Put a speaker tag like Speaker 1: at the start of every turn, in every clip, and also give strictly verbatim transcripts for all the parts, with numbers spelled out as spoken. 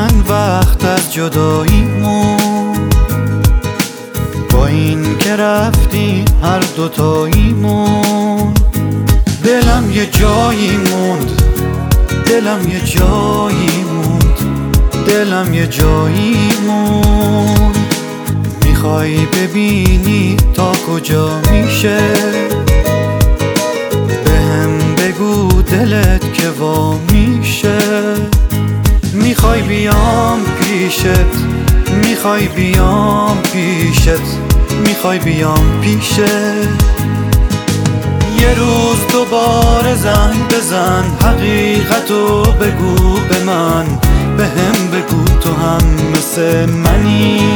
Speaker 1: چند وقت از جداییمون، با این که رفتی هر دوتاییمون. دلم یه جایی موند، دلم یه جایی موند، دلم یه جایی موند. میخوای ببینی تا کجا میشه، بهم بگو دلت که وا میشه. میخوای بیام پیشت، میخوای بیام پیشت، میخوای بیام پیشت. یه روز دوباره زنگ بزن، حقیقتو بگو به من، بهم بگو تو هم مثل منی.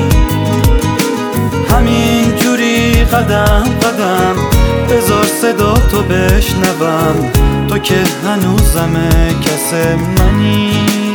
Speaker 1: همین جوری قدم قدم بذار صدا تو بشنوم، تو که هنوزمه کس منی.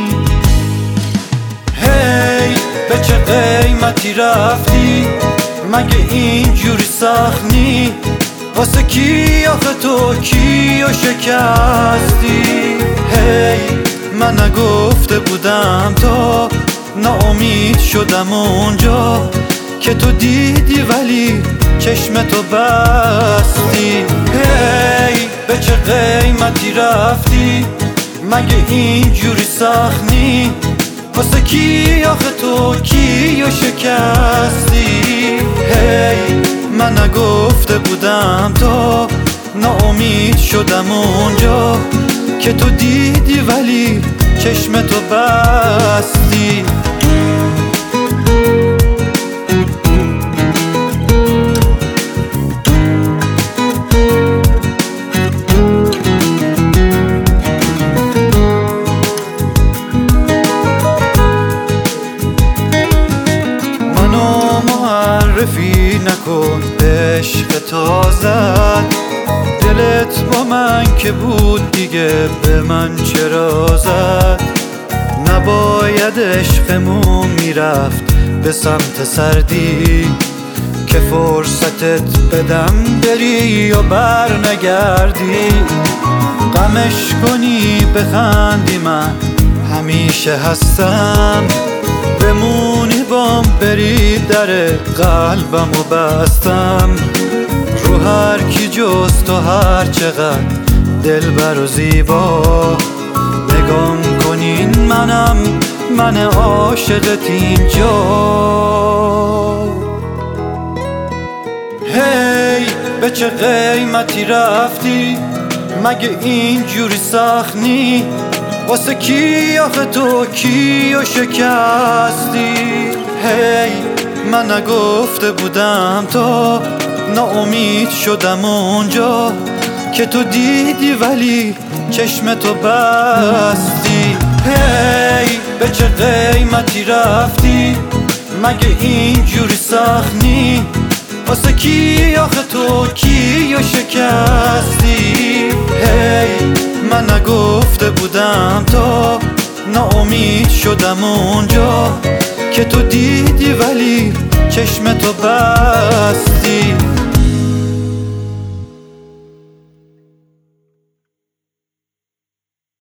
Speaker 1: هی به چه قیمتی رفتی، مگه این جوری سخت نی؟ واسه کی آخه تو کیو شکستی؟ هی من نگفته بودم تا ناامید شدم اونجا که تو دیدی ولی چشم تو بستی. هی به چه قیمتی رفتی، مگه این جوری سخت نی؟ واسه کی آخه تو کیو شکستی؟ هی من نگفته بودم تا ناامید شدم اونجا که تو دیدی ولی چشم تو بستی. معرفی نکن عشق تازت، دلت با من که بود دیگه به من چرا زد؟ نباید عشقمون میرفت به سمت سردی، که فرصتت بدم بری و بر نگردی. غمش کنی بخندی من همیشه هستم، بمونی بام بری در قلبم و بستم. رو هر کی جز تو هر چقدر دلبر و زیبا، نگام کنین منم من عاشقت اینجا. هی به چه قیمتی رفتی، مگه این جوری سخت نی؟ واسه کی آخه تو کیو شکستی؟ هی من نگفته بودم تا ناامید شدم اونجا که تو دیدی ولی چشم تو بستی. هی به چه قیمتی رفتی، مگه این جوری سخت نی؟ واسه کی آخه تو کیو شکستی؟ هی من نگفته بودم تا ناامید شدم اونجا که تو دیدی ولی چشم تو بستی.